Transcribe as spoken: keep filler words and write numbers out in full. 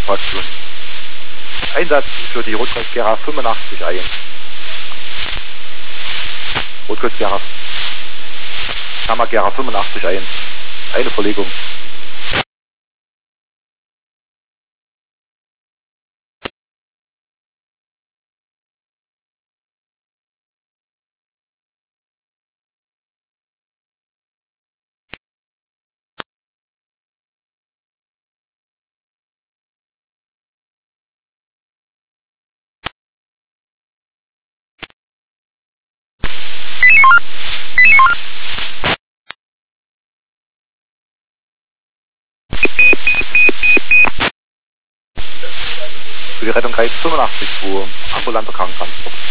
Information. Einsatz für die Rotkreuz Gera fünfundachtzig eins. Rotkreuz Gera. Kammer Gera fünfundachtzig eins. Eine Verlegung. Für die Rettung Kreis fünfundachtzig zwei, ambulanter Krankentransport.